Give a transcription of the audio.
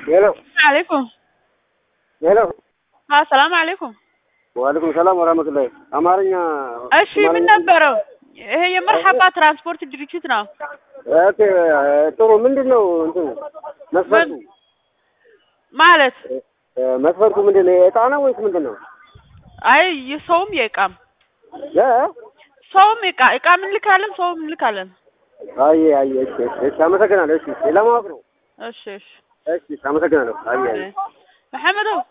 Hello. عليكم. Hello. السلام عليكم. وعليكم السلام ورحمة الله. أمارنا. እሺ ምን ነበረው? ይሄ የመርሐባ ትራንስፖርት ድርጅት ነው። ጥሩ ምንድነው እንትን መስፈርቱ? ማለት መስፈርቱ ምንድነው? እጣ ነው ወይስ ምንድነው? አይ የሰውም የእቃም ሰውም እቃም እንልካለን ሰውም እንልካለን። አይ እሺ አመሰግናለሁ። እሺ ለማወቅ ነው። እሺ እሺ አመሰግናለሁ። አይ መሐመድ